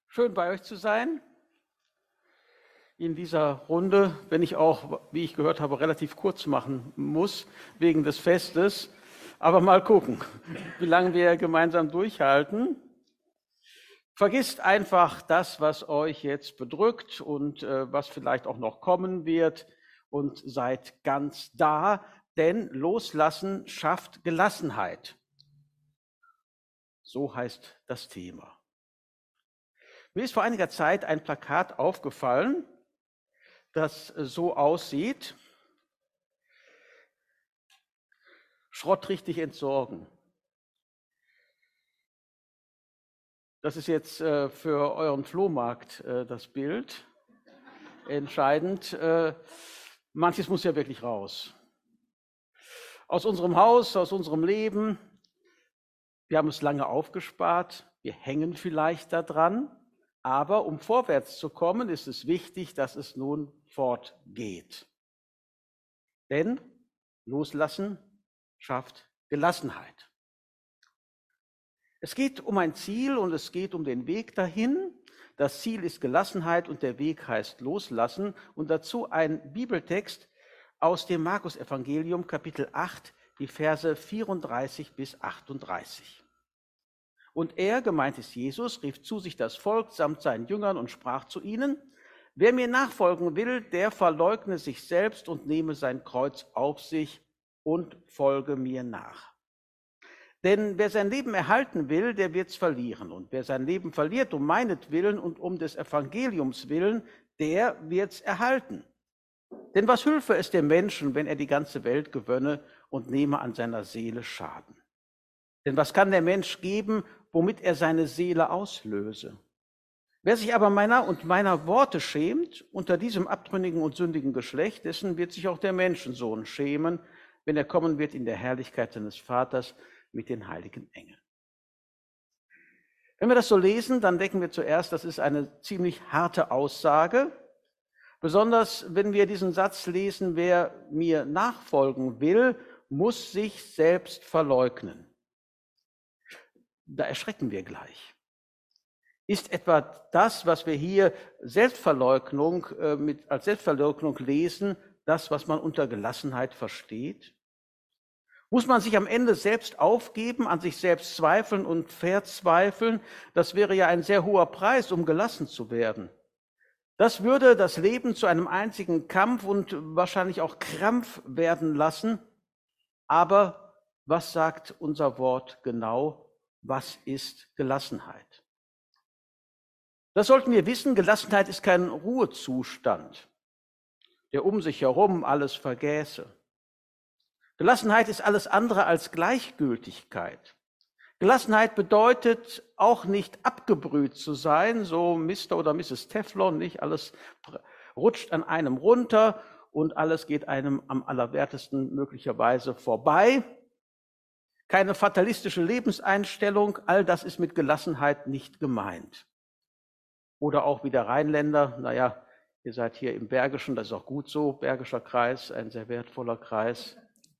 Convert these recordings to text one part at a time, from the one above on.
Schön bei euch zu sein in dieser Runde, wenn ich auch, wie ich gehört habe, relativ kurz machen muss wegen des Festes. Aber mal gucken, wie lange wir gemeinsam durchhalten. Vergisst einfach das, was euch jetzt bedrückt und was vielleicht auch noch kommen wird und seid ganz da, denn Loslassen schafft Gelassenheit. So heißt das Thema. Mir ist vor einiger Zeit ein Plakat aufgefallen, das so aussieht: Schrott richtig entsorgen. Das ist jetzt für euren Flohmarkt das Bild entscheidend. Manches muss ja wirklich raus. Aus unserem Haus, aus unserem Leben. Wir haben es lange aufgespart, wir hängen vielleicht daran, aber um vorwärts zu kommen, ist es wichtig, dass es nun fortgeht. Denn Loslassen schafft Gelassenheit. Es geht um ein Ziel und es geht um den Weg dahin. Das Ziel ist Gelassenheit und der Weg heißt Loslassen. Und dazu ein Bibeltext aus dem Markus-Evangelium, Kapitel 8, die Verse 34 bis 38. Und er, gemeint ist Jesus, rief zu sich das Volk samt seinen Jüngern und sprach zu ihnen: Wer mir nachfolgen will, der verleugne sich selbst und nehme sein Kreuz auf sich und folge mir nach. Denn wer sein Leben erhalten will, der wird's verlieren. Und wer sein Leben verliert um meinetwillen und um des Evangeliums willen, der wird's erhalten. Denn was hülfe es dem Menschen, wenn er die ganze Welt gewönne und nehme an seiner Seele Schaden? Denn was kann der Mensch geben, womit er seine Seele auslöse? Wer sich aber meiner Worte schämt, unter diesem abtrünnigen und sündigen Geschlecht, dessen wird sich auch der Menschensohn schämen, wenn er kommen wird in der Herrlichkeit seines Vaters mit den heiligen Engeln. Wenn wir das so lesen, dann denken wir zuerst, das ist eine ziemlich harte Aussage. Besonders wenn wir diesen Satz lesen: Wer mir nachfolgen will, muss sich selbst verleugnen. Da erschrecken wir gleich. Ist etwa das, was wir hier Selbstverleugnung als Selbstverleugnung lesen, das, was man unter Gelassenheit versteht? Muss man sich am Ende selbst aufgeben, an sich selbst zweifeln und verzweifeln? Das wäre ja ein sehr hoher Preis, um gelassen zu werden. Das würde das Leben zu einem einzigen Kampf und wahrscheinlich auch Krampf werden lassen. Aber was sagt unser Wort genau? Was ist Gelassenheit? Das sollten wir wissen. Gelassenheit ist kein Ruhezustand, der um sich herum alles vergäße. Gelassenheit ist alles andere als Gleichgültigkeit. Gelassenheit bedeutet auch nicht abgebrüht zu sein, so Mr. oder Mrs. Teflon, nicht? Alles rutscht an einem runter und alles geht einem am allerwertesten möglicherweise vorbei. Keine fatalistische Lebenseinstellung, all das ist mit Gelassenheit nicht gemeint. Oder auch wie der Rheinländer, naja, ihr seid hier im Bergischen, das ist auch gut so, Bergischer Kreis, ein sehr wertvoller Kreis.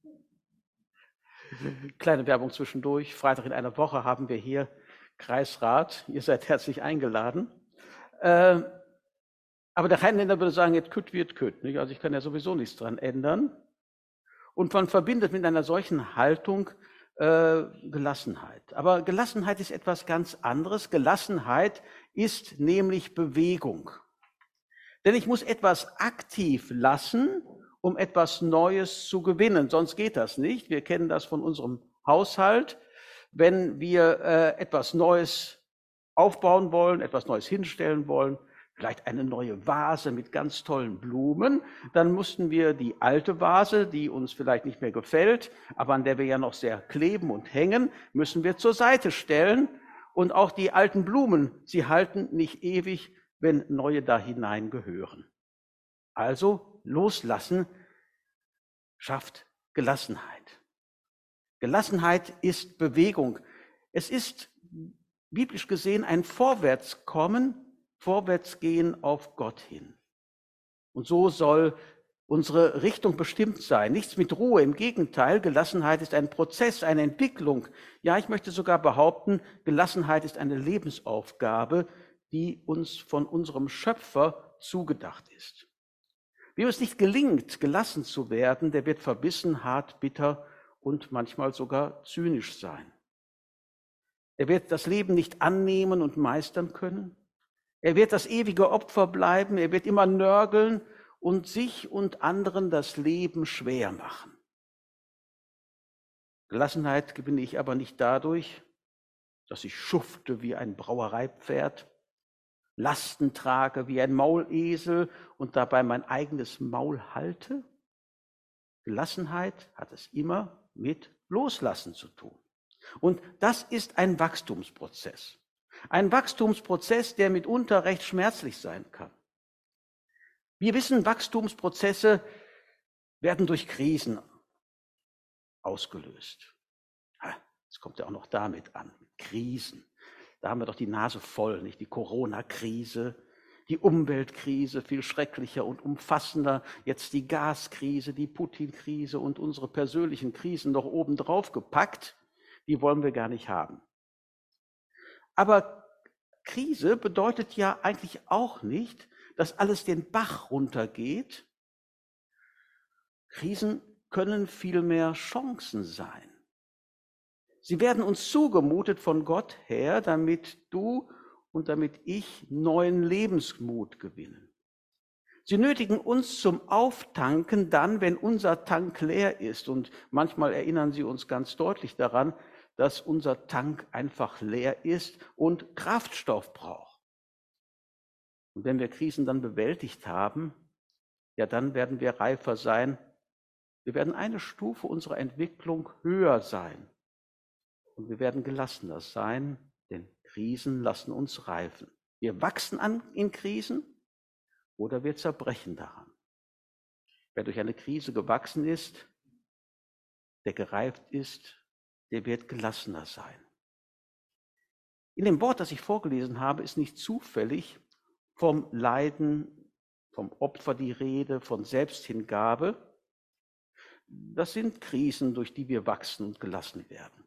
Kleine Werbung zwischendurch. Freitag in einer Woche haben wir hier Kreisrat. Ihr seid herzlich eingeladen. Aber der Rheinländer würde sagen, jetzt kütt wird kütt. Nicht? Also ich kann ja sowieso nichts dran ändern. Und man verbindet mit einer solchen Haltung Gelassenheit. Aber Gelassenheit ist etwas ganz anderes. Gelassenheit ist nämlich Bewegung. Denn ich muss etwas aktiv lassen, um etwas Neues zu gewinnen. Sonst geht das nicht. Wir kennen das von unserem Haushalt. Wenn wir etwas Neues aufbauen wollen, etwas Neues hinstellen wollen, vielleicht eine neue Vase mit ganz tollen Blumen, dann mussten wir die alte Vase, die uns vielleicht nicht mehr gefällt, aber an der wir ja noch sehr kleben und hängen, müssen wir zur Seite stellen. Und auch die alten Blumen, sie halten nicht ewig, wenn neue da hinein gehören. Also loslassen schafft Gelassenheit. Gelassenheit ist Bewegung. Es ist biblisch gesehen ein Vorwärtskommen, Vorwärtsgehen auf Gott hin. Und so soll unsere Richtung bestimmt sein. Nichts mit Ruhe, im Gegenteil, Gelassenheit ist ein Prozess, eine Entwicklung. Ja, ich möchte sogar behaupten, Gelassenheit ist eine Lebensaufgabe, die uns von unserem Schöpfer zugedacht ist. Wem es nicht gelingt, gelassen zu werden, der wird verbissen, hart, bitter und manchmal sogar zynisch sein. Er wird das Leben nicht annehmen und meistern können. Er wird das ewige Opfer bleiben. Er wird immer nörgeln und sich und anderen das Leben schwer machen. Gelassenheit gewinne ich aber nicht dadurch, dass ich schufte wie ein Brauereipferd, Lasten trage wie ein Maulesel und dabei mein eigenes Maul halte. Gelassenheit hat es immer mit Loslassen zu tun. Und das ist ein Wachstumsprozess. Ein Wachstumsprozess, der mitunter recht schmerzlich sein kann. Wir wissen, Wachstumsprozesse werden durch Krisen ausgelöst. Jetzt kommt ja auch noch damit an, mit Krisen. Da haben wir doch die Nase voll, nicht? Die Corona-Krise, die Umweltkrise, viel schrecklicher und umfassender. Jetzt die Gaskrise, die Putin-Krise und unsere persönlichen Krisen noch obendrauf gepackt. Die wollen wir gar nicht haben. Aber Krise bedeutet ja eigentlich auch nicht, dass alles den Bach runtergeht. Krisen können vielmehr Chancen sein. Sie werden uns zugemutet von Gott her, damit du und damit ich neuen Lebensmut gewinnen. Sie nötigen uns zum Auftanken dann, wenn unser Tank leer ist. Und manchmal erinnern sie uns ganz deutlich daran, dass unser Tank einfach leer ist und Kraftstoff braucht. Und wenn wir Krisen dann bewältigt haben, ja, dann werden wir reifer sein. Wir werden eine Stufe unserer Entwicklung höher sein. Und wir werden gelassener sein, denn Krisen lassen uns reifen. Wir wachsen in Krisen oder wir zerbrechen daran. Wer durch eine Krise gewachsen ist, der gereift ist, der wird gelassener sein. In dem Wort, das ich vorgelesen habe, ist nicht zufällig vom Leiden, vom Opfer die Rede, von Selbsthingabe. Das sind Krisen, durch die wir wachsen und gelassen werden.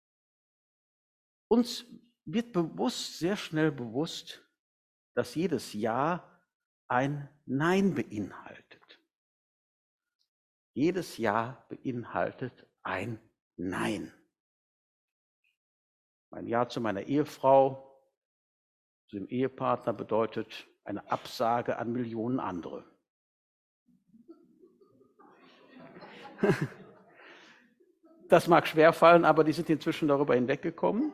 Uns wird sehr schnell bewusst, dass jedes Ja ein Nein beinhaltet. Jedes Ja beinhaltet ein Nein. Mein Ja zu meiner Ehefrau, zu dem Ehepartner bedeutet eine Absage an Millionen andere. Das mag schwerfallen, aber die sind inzwischen darüber hinweggekommen.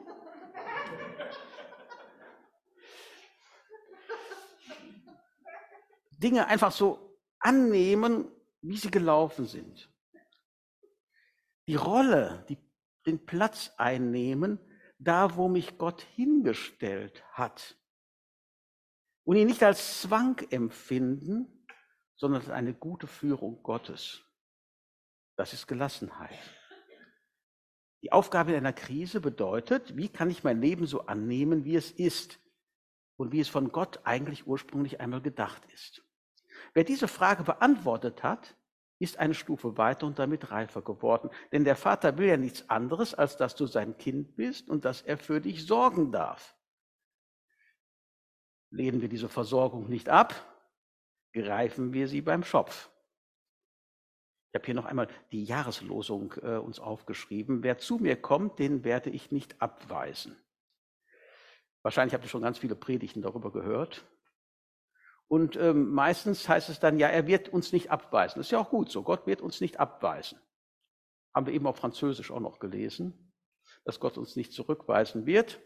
Dinge einfach so annehmen, wie sie gelaufen sind. Die Rolle, den Platz einnehmen, da wo mich Gott hingestellt hat. Und ihn nicht als Zwang empfinden, sondern als eine gute Führung Gottes. Das ist Gelassenheit. Die Aufgabe in einer Krise bedeutet, wie kann ich mein Leben so annehmen, wie es ist und wie es von Gott eigentlich ursprünglich einmal gedacht ist. Wer diese Frage beantwortet hat, ist eine Stufe weiter und damit reifer geworden. Denn der Vater will ja nichts anderes, als dass du sein Kind bist und dass er für dich sorgen darf. Lehnen wir diese Versorgung nicht ab, greifen wir sie beim Schopf. Ich habe hier noch einmal die Jahreslosung uns aufgeschrieben. Wer zu mir kommt, den werde ich nicht abweisen. Wahrscheinlich habt ihr schon ganz viele Predigten darüber gehört. Und meistens heißt es dann, ja, er wird uns nicht abweisen. Das ist ja auch gut so, Gott wird uns nicht abweisen. Haben wir eben auf Französisch auch noch gelesen, dass Gott uns nicht zurückweisen wird.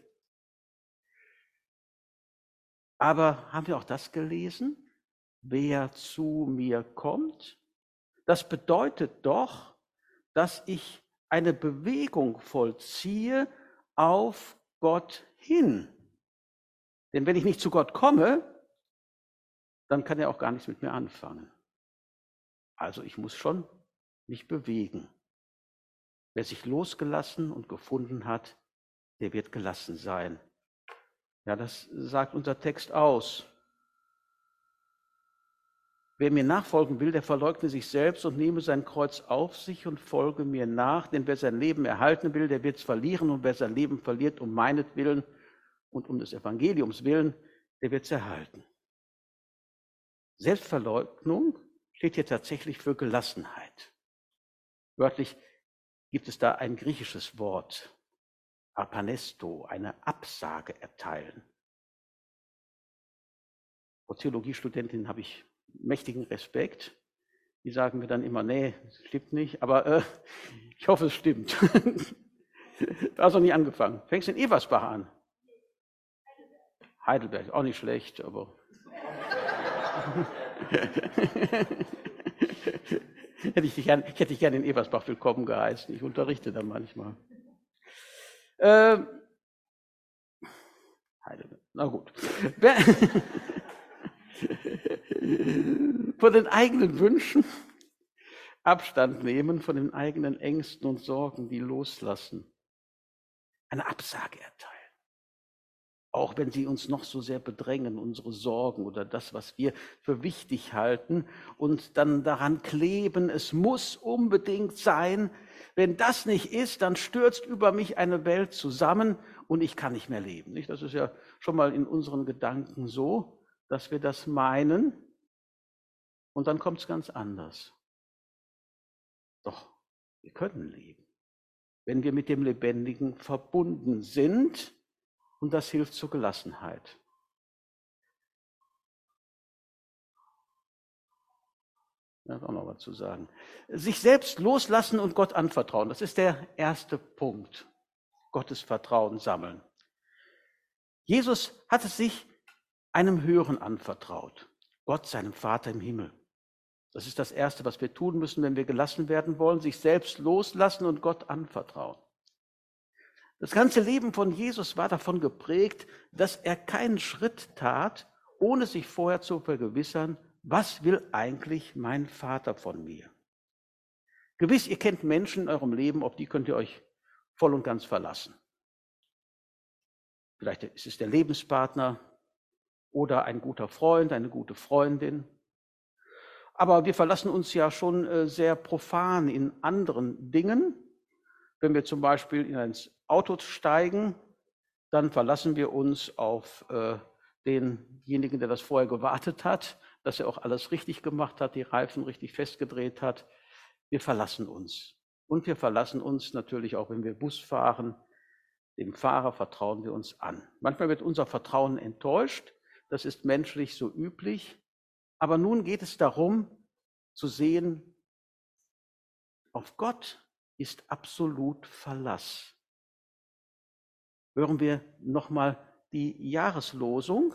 Aber haben wir auch das gelesen? Wer zu mir kommt? Das bedeutet doch, dass ich eine Bewegung vollziehe auf Gott hin. Denn wenn ich nicht zu Gott komme, dann kann er auch gar nichts mit mir anfangen. Also ich muss schon mich bewegen. Wer sich losgelassen und gefunden hat, der wird gelassen sein. Ja, das sagt unser Text aus. Wer mir nachfolgen will, der verleugne sich selbst und nehme sein Kreuz auf sich und folge mir nach. Denn wer sein Leben erhalten will, der wird es verlieren. Und wer sein Leben verliert um meinetwillen und um des Evangeliums willen, der wird es erhalten. Selbstverleugnung steht hier tatsächlich für Gelassenheit. Wörtlich gibt es da ein griechisches Wort, apanesto, eine Absage erteilen. Vor Theologiestudentinnen habe ich mächtigen Respekt. Die sagen mir dann immer, nee, das stimmt nicht, aber ich hoffe, es stimmt. Du hast noch nie angefangen. Fängst in Eversbach an. Heidelberg, auch nicht schlecht, aber ich hätte dich gerne in Eversbach willkommen geheißen. Ich unterrichte da manchmal. Heidelberg, na gut. Von den eigenen Wünschen Abstand nehmen, von den eigenen Ängsten und Sorgen, die loslassen. Eine Absage erteilen. Auch wenn sie uns noch so sehr bedrängen, unsere Sorgen oder das, was wir für wichtig halten und dann daran kleben, es muss unbedingt sein. Wenn das nicht ist, dann stürzt über mich eine Welt zusammen und ich kann nicht mehr leben. Das ist ja schon mal in unseren Gedanken so, dass wir das meinen und dann kommt es ganz anders. Doch, wir können leben, wenn wir mit dem Lebendigen verbunden sind. Und das hilft zur Gelassenheit. Da ist auch noch was zu sagen. Sich selbst loslassen und Gott anvertrauen. Das ist der erste Punkt. Gottes Vertrauen sammeln. Jesus hat es sich einem Höheren anvertraut. Gott, seinem Vater im Himmel. Das ist das Erste, was wir tun müssen, wenn wir gelassen werden wollen. Sich selbst loslassen und Gott anvertrauen. Das ganze Leben von Jesus war davon geprägt, dass er keinen Schritt tat, ohne sich vorher zu vergewissern, was will eigentlich mein Vater von mir? Gewiss, ihr kennt Menschen in eurem Leben, auf die könnt ihr euch voll und ganz verlassen. Vielleicht ist es der Lebenspartner oder ein guter Freund, eine gute Freundin. Aber wir verlassen uns ja schon sehr profan in anderen Dingen. Wenn wir zum Beispiel in ein Auto steigen, dann verlassen wir uns auf denjenigen, der das vorher gewartet hat, dass er auch alles richtig gemacht hat, die Reifen richtig festgedreht hat. Wir verlassen uns. Und wir verlassen uns natürlich auch, wenn wir Bus fahren. Dem Fahrer vertrauen wir uns an. Manchmal wird unser Vertrauen enttäuscht. Das ist menschlich so üblich. Aber nun geht es darum, zu sehen, auf Gott ist absolut Verlass. Hören wir nochmal die Jahreslosung.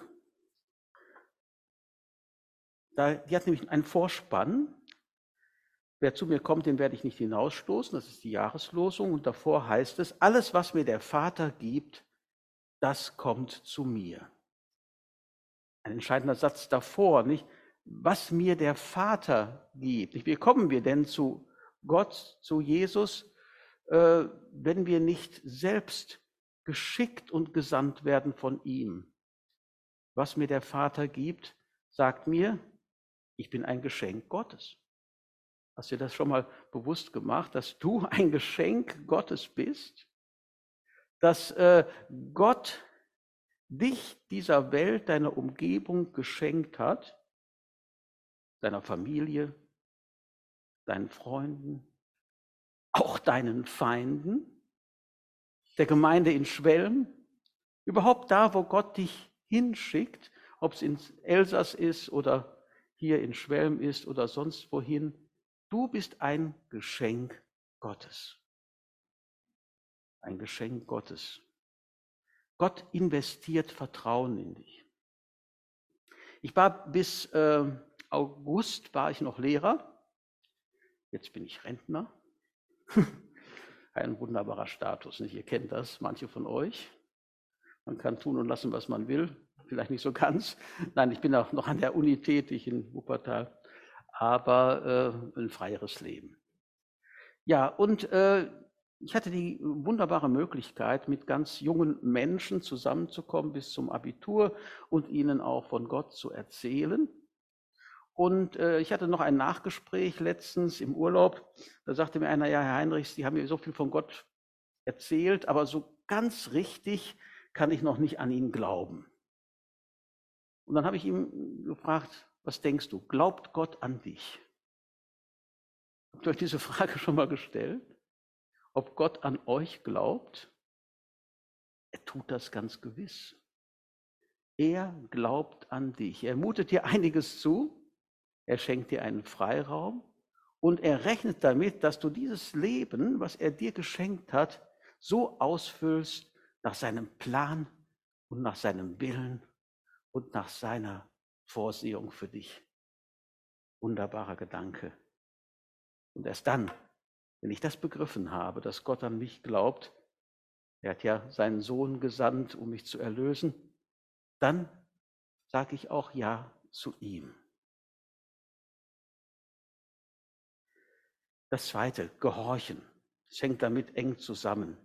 Die hat nämlich einen Vorspann. Wer zu mir kommt, den werde ich nicht hinausstoßen. Das ist die Jahreslosung. Und davor heißt es, alles, was mir der Vater gibt, das kommt zu mir. Ein entscheidender Satz davor, nicht? Was mir der Vater gibt. Wie kommen wir denn zu Gott, zu Jesus, wenn wir nicht selbst geschickt und gesandt werden von ihm? Was mir der Vater gibt, sagt mir, ich bin ein Geschenk Gottes. Hast du dir das schon mal bewusst gemacht, dass du ein Geschenk Gottes bist? Dass Gott dich dieser Welt, deiner Umgebung geschenkt hat, deiner Familie, deinen Freunden, auch deinen Feinden, der Gemeinde in Schwelm, überhaupt da, wo Gott dich hinschickt, ob es ins Elsass ist oder hier in Schwelm ist oder sonst wohin. Du bist ein Geschenk Gottes. Ein Geschenk Gottes. Gott investiert Vertrauen in dich. Ich war bis August war ich noch Lehrer. Jetzt bin ich Rentner. Ein wunderbarer Status, nicht? Ihr kennt das, manche von euch. Man kann tun und lassen, was man will. Vielleicht nicht so ganz. Nein, ich bin auch noch an der Uni tätig in Wuppertal, aber ein freieres Leben. Ja, und ich hatte die wunderbare Möglichkeit, mit ganz jungen Menschen zusammenzukommen bis zum Abitur und ihnen auch von Gott zu erzählen. Und ich hatte noch ein Nachgespräch letztens im Urlaub. Da sagte mir einer, ja, Herr Heinrichs, Sie haben mir so viel von Gott erzählt, aber so ganz richtig kann ich noch nicht an ihn glauben. Und dann habe ich ihn gefragt, was denkst du, glaubt Gott an dich? Habt ihr euch diese Frage schon mal gestellt? Ob Gott an euch glaubt? Er tut das ganz gewiss. Er glaubt an dich. Er mutet dir einiges zu. Er schenkt dir einen Freiraum. Und er rechnet damit, dass du dieses Leben, was er dir geschenkt hat, so ausfüllst nach seinem Plan und nach seinem Willen und nach seiner Vorsehung für dich. Wunderbarer Gedanke. Und erst dann, wenn ich das begriffen habe, dass Gott an mich glaubt, er hat ja seinen Sohn gesandt, um mich zu erlösen, dann sage ich auch Ja zu ihm. Das Zweite, Gehorchen. Es hängt damit eng zusammen.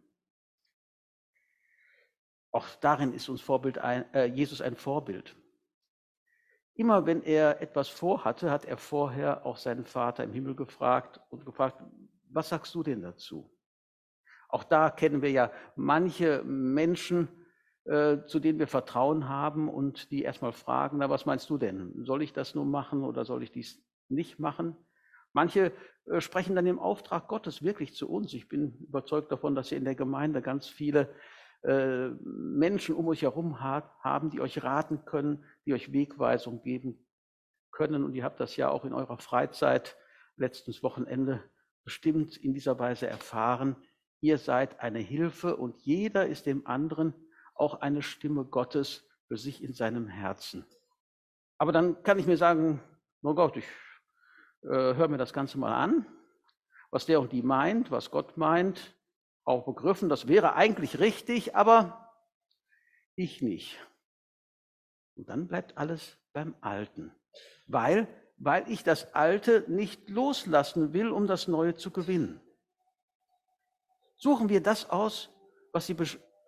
Auch darin ist uns Jesus ein Vorbild. Immer wenn er etwas vorhatte, hat er vorher auch seinen Vater im Himmel gefragt, was sagst du denn dazu? Auch da kennen wir ja manche Menschen, zu denen wir Vertrauen haben und die erstmal fragen, na, was meinst du denn? Soll ich das nur machen oder soll ich dies nicht machen? Manche sprechen dann im Auftrag Gottes wirklich zu uns. Ich bin überzeugt davon, dass ihr in der Gemeinde ganz viele Menschen um euch herum haben, die euch raten können, die euch Wegweisung geben können. Und ihr habt das ja auch in eurer Freizeit letztes Wochenende bestimmt in dieser Weise erfahren. Ihr seid eine Hilfe und jeder ist dem anderen auch eine Stimme Gottes für sich in seinem Herzen. Aber dann kann ich mir sagen, oh Gott, ich höre mir das Ganze mal an, was der und die meint, was Gott meint, auch begriffen, das wäre eigentlich richtig, aber ich nicht. Und dann bleibt alles beim Alten, weil ich das Alte nicht loslassen will, um das Neue zu gewinnen. Suchen wir das aus, was die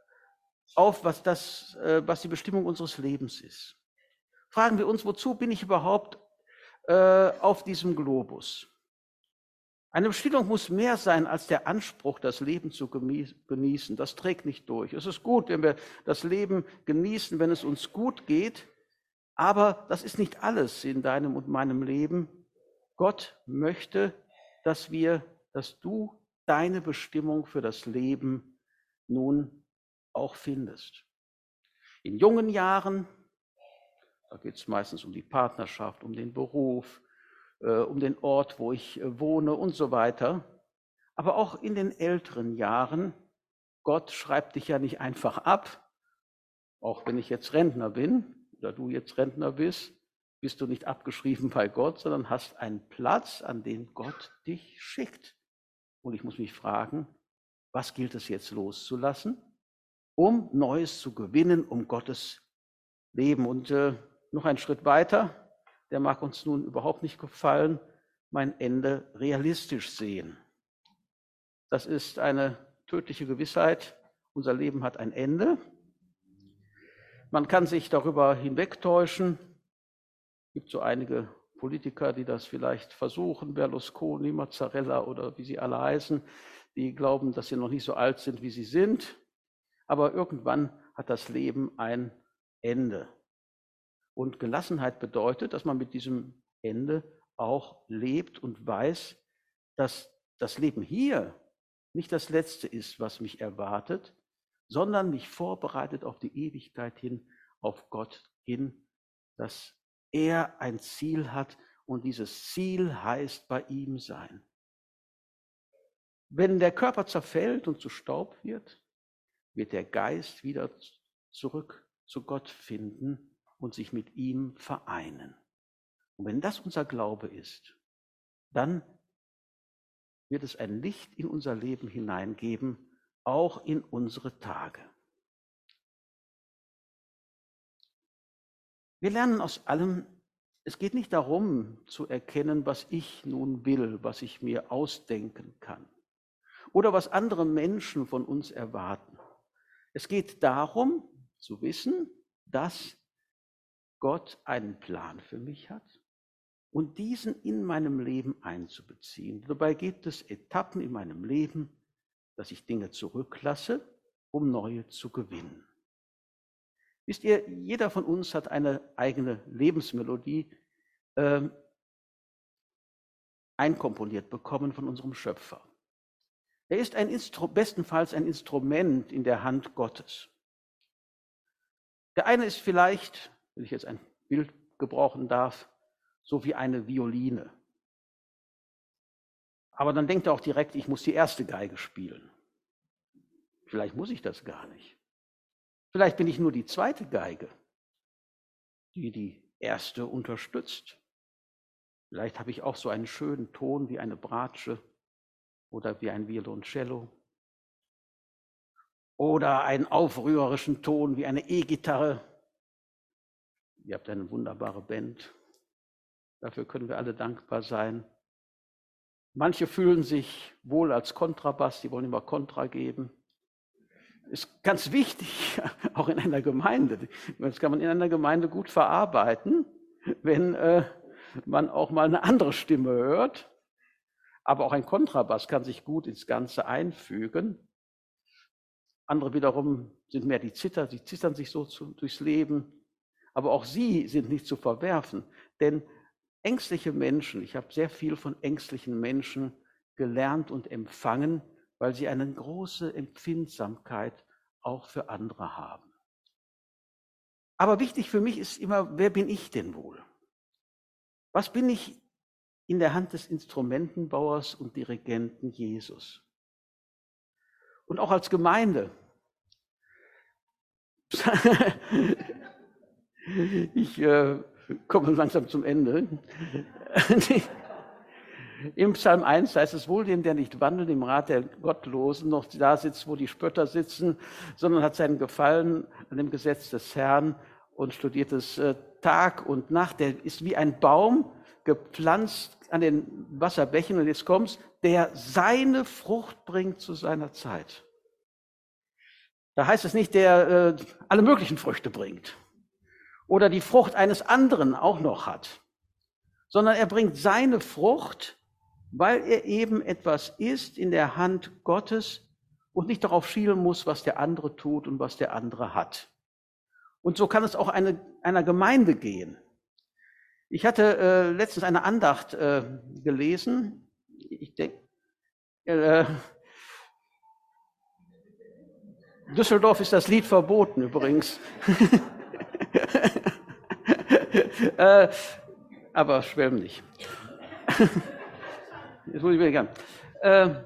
Bestimmung unseres Lebens ist. Fragen wir uns, wozu bin ich überhaupt auf diesem Globus? Eine Bestimmung muss mehr sein als der Anspruch, das Leben zu genießen. Das trägt nicht durch. Es ist gut, wenn wir das Leben genießen, wenn es uns gut geht, aber das ist nicht alles in deinem und meinem Leben. Gott möchte, dass du deine Bestimmung für das Leben nun auch findest. In jungen Jahren, da geht es meistens um die Partnerschaft, um den Beruf, um den Ort, wo ich wohne und so weiter. Aber auch in den älteren Jahren, Gott schreibt dich ja nicht einfach ab. Auch wenn ich jetzt Rentner bin oder du jetzt Rentner bist du nicht abgeschrieben bei Gott, sondern hast einen Platz, an den Gott dich schickt. Und ich muss mich fragen, was gilt es jetzt loszulassen, um Neues zu gewinnen, um Gottes Leben? Und noch einen Schritt weiter, der mag uns nun überhaupt nicht gefallen, mein Ende realistisch sehen. Das ist eine tödliche Gewissheit. Unser Leben hat ein Ende. Man kann sich darüber hinwegtäuschen. Es gibt so einige Politiker, die das vielleicht versuchen, Berlusconi, Mazzarella oder wie sie alle heißen, die glauben, dass sie noch nicht so alt sind, wie sie sind. Aber irgendwann hat das Leben ein Ende. Und Gelassenheit bedeutet, dass man mit diesem Ende auch lebt und weiß, dass das Leben hier nicht das Letzte ist, was mich erwartet, sondern mich vorbereitet auf die Ewigkeit hin, auf Gott hin, dass er ein Ziel hat und dieses Ziel heißt bei ihm sein. Wenn der Körper zerfällt und zu Staub wird, wird der Geist wieder zurück zu Gott finden und sich mit ihm vereinen. Und wenn das unser Glaube ist, dann wird es ein Licht in unser Leben hineingeben, auch in unsere Tage. Wir lernen aus allem, es geht nicht darum zu erkennen, was ich nun will, was ich mir ausdenken kann oder was andere Menschen von uns erwarten. Es geht darum zu wissen, dass Gott einen Plan für mich hat und diesen in meinem Leben einzubeziehen. Dabei gibt es Etappen in meinem Leben, dass ich Dinge zurücklasse, um neue zu gewinnen. Wisst ihr, jeder von uns hat eine eigene Lebensmelodie einkomponiert bekommen von unserem Schöpfer. Er ist bestenfalls ein Instrument in der Hand Gottes. Der eine ist vielleicht, wenn ich jetzt ein Bild gebrauchen darf, so wie eine Violine. Aber dann denkt er auch direkt, ich muss die erste Geige spielen. Vielleicht muss ich das gar nicht. Vielleicht bin ich nur die zweite Geige, die die erste unterstützt. Vielleicht habe ich auch so einen schönen Ton wie eine Bratsche oder wie ein Violoncello oder einen aufrührerischen Ton wie eine E-Gitarre. Ihr habt eine wunderbare Band. Dafür können wir alle dankbar sein. Manche fühlen sich wohl als Kontrabass, die wollen immer Kontra geben. Ist ganz wichtig, auch in einer Gemeinde. Das kann man in einer Gemeinde gut verarbeiten, wenn man auch mal eine andere Stimme hört. Aber auch ein Kontrabass kann sich gut ins Ganze einfügen. Andere wiederum sind mehr die Zitter, sie zittern sich so durchs Leben. Aber auch sie sind nicht zu verwerfen, denn ängstliche Menschen, ich habe sehr viel von ängstlichen Menschen gelernt und empfangen, weil sie eine große Empfindsamkeit auch für andere haben. Aber wichtig für mich ist immer, wer bin ich denn wohl? Was bin ich in der Hand des Instrumentenbauers und Dirigenten Jesus? Und auch als Gemeinde. Ich komme langsam zum Ende. Im Psalm 1 heißt es, wohl dem, der nicht wandelt im Rat der Gottlosen, noch da sitzt, wo die Spötter sitzen, sondern hat seinen Gefallen an dem Gesetz des Herrn und studiert es Tag und Nacht. Der ist wie ein Baum gepflanzt an den Wasserbächen, und jetzt kommt's, der seine Frucht bringt zu seiner Zeit. Da heißt es nicht, der alle möglichen Früchte bringt oder die Frucht eines anderen auch noch hat, sondern er bringt seine Frucht, weil er eben etwas ist in der Hand Gottes und nicht darauf schielen muss, was der andere tut und was der andere hat. Und so kann es auch einer Gemeinde gehen. Ich hatte letztens eine Andacht gelesen. Ich denke, Düsseldorf ist das Lied verboten übrigens. Aber schwelm nicht. Jetzt muss ich wieder gern.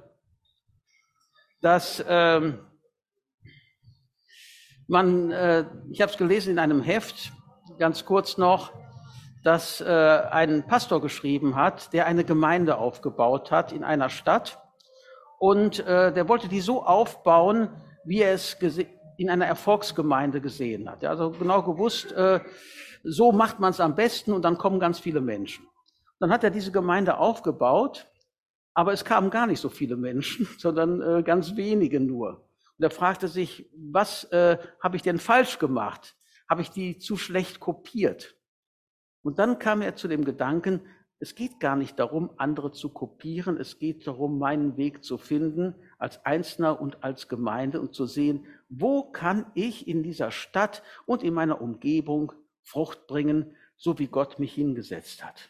Ich habe es gelesen in einem Heft, ganz kurz noch, dass ein Pastor geschrieben hat, der eine Gemeinde aufgebaut hat in einer Stadt. Und der wollte die so aufbauen, wie er es in einer Erfolgsgemeinde gesehen hat. Also genau gewusst, so macht man es am besten und dann kommen ganz viele Menschen. Dann hat er diese Gemeinde aufgebaut, aber es kamen gar nicht so viele Menschen, sondern ganz wenige nur. Und er fragte sich, was habe ich denn falsch gemacht? Habe ich die zu schlecht kopiert? Und dann kam er zu dem Gedanken, es geht gar nicht darum, andere zu kopieren, es geht darum, meinen Weg zu finden, als Einzelner und als Gemeinde und zu sehen, wo kann ich in dieser Stadt und in meiner Umgebung Frucht bringen, so wie Gott mich hingesetzt hat.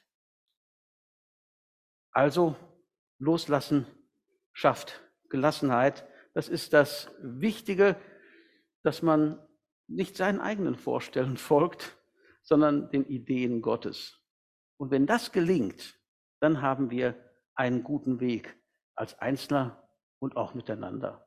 Also loslassen schafft Gelassenheit. Das ist das Wichtige, dass man nicht seinen eigenen Vorstellungen folgt, sondern den Ideen Gottes. Und wenn das gelingt, dann haben wir einen guten Weg als Einzelner und auch miteinander.